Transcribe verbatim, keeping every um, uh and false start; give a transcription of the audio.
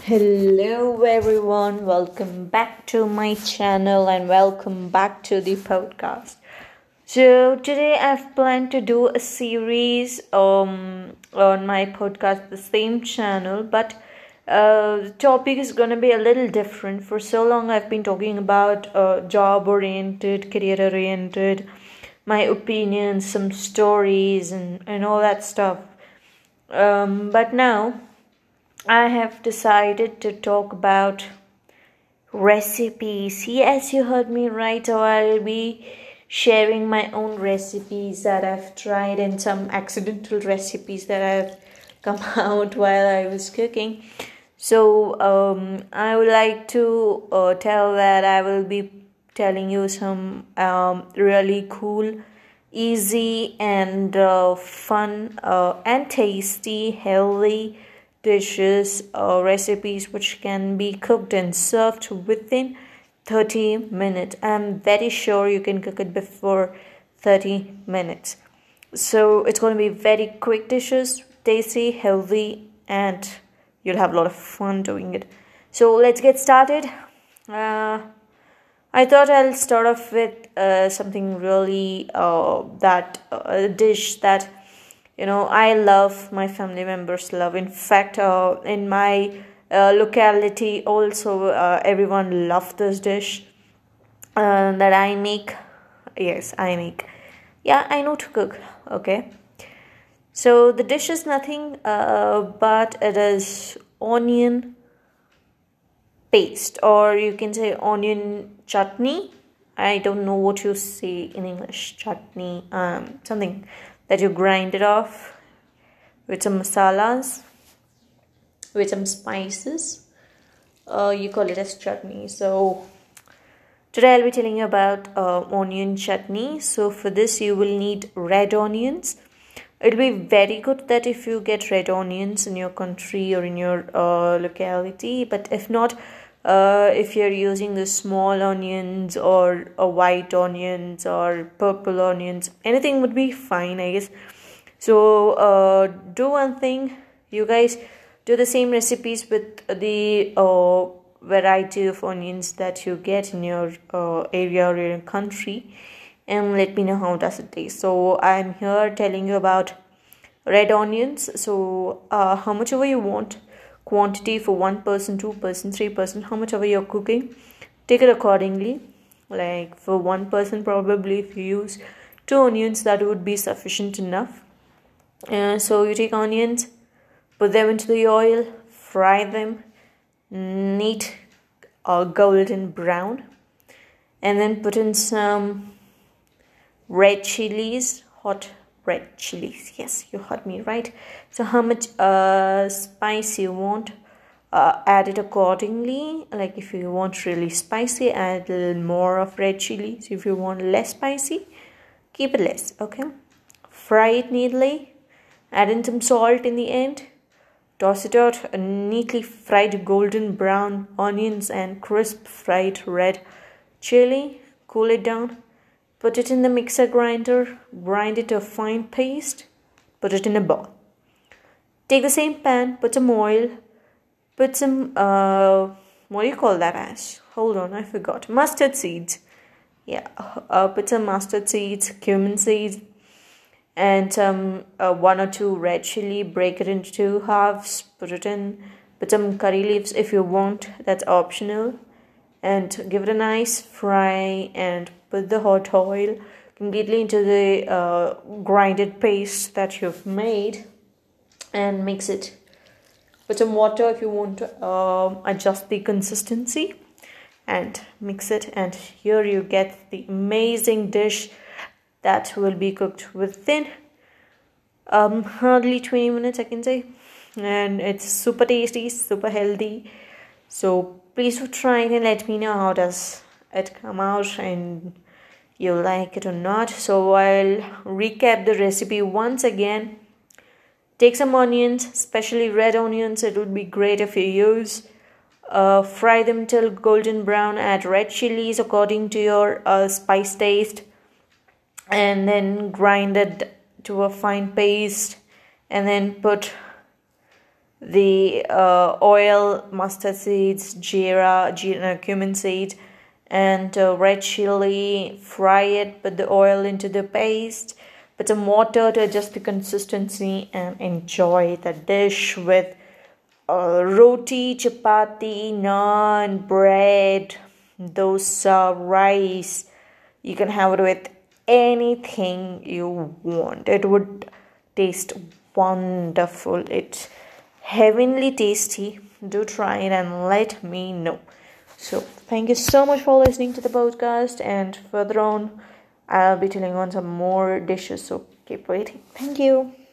Hello, everyone. Welcome back to my channel and welcome back to the podcast. So, today I've planned to do a series um, on my podcast, the same channel, but uh, the topic is going to be a little different. For so long, I've been talking about uh, job oriented, career oriented, my opinions, some stories, and, and all that stuff. Um, but now, I have decided to talk about recipes. Yes, you heard me right. So I'll be sharing my own recipes that I've tried and some accidental recipes that I've come out while I was cooking. So um, I would like to uh, tell that I will be telling you some um, really cool, easy and uh, fun uh, and tasty, healthy dishes or recipes which can be cooked and served within thirty minutes. I'm very sure you can cook it before thirty minutes. So it's going to be very quick dishes, tasty, healthy, and you'll have a lot of fun doing it. So let's get started. Uh, I thought I'll start off with uh, something really uh, that uh, a dish that you know I love, my family members love. In fact, uh, in my uh, locality also uh, everyone loves this dish uh, that I make. Yes, I make. Yeah, I know to cook. Okay, so the dish is nothing uh, but it is onion paste, or you can say onion chutney. I don't know what you say in English. Chutney, um, something that you grind it off with some masalas, with some spices. Uh, you call it as chutney. So today I'll be telling you about uh, onion chutney. So for this you will need red onions. It'll be very good that if you get red onions in your country or in your uh, locality. But if not, uh, if you're using the small onions or uh, white onions or purple onions, anything would be fine, I guess. So uh, do one thing, you guys do the same recipes with the uh, variety of onions that you get in your uh, area or your country, and let me know how does it taste. So I'm here telling you about red onions. So uh, how much ever you want quantity for one person, two person, three person, how much ever you're cooking, take it accordingly. Like for one person, probably if you use two onions, that would be sufficient enough. Uh, so you take onions, put them into the oil, fry them neat or golden brown, and then put in some red chilies, hot red chilies. Yes, you heard me right. So how much uh, spice you want, uh, add it accordingly. Like if you want really spicy, add a little more of red chilies. If you want less spicy, keep it less. Okay, fry it neatly, add in some salt in the end, toss it out. A neatly fried golden brown onions and crisp fried red chili, cool it down. Put it in the mixer grinder, grind it to a fine paste, put it in a bowl. Take the same pan, put some oil, put some, uh, what do you call that as? Hold on, I forgot. Mustard seeds. Yeah, uh, put some mustard seeds, cumin seeds, and some uh, one or two red chili. Break it into two halves, put it in, put some curry leaves if you want, that's optional. And give it a nice fry and put the hot oil completely into the uh, grinded paste that you've made and mix it. Put some water if you want to uh, adjust the consistency and mix it, and here you get the amazing dish that will be cooked within um, hardly twenty minutes, I can say, and it's super tasty, super healthy. So please do try it and let me know how does it come out and you like it or not. So I'll recap the recipe once again. Take some onions, especially red onions. It would be great if you use. Uh, fry them till golden brown. Add red chilies according to your uh, spice taste, and then grind it to a fine paste, and then put the uh, oil, mustard seeds, jeera, jeera, cumin seeds, and uh, red chili. Fry it, put the oil into the paste, put some water to adjust the consistency, and enjoy the dish with uh, roti, chapati, naan, bread, dosa, rice. You can have it with anything you want. It would taste wonderful. It's heavenly tasty. Do try it and let me know. So thank you so much for listening to the podcast, and further on I'll be telling on some more dishes, so keep waiting. Thank you.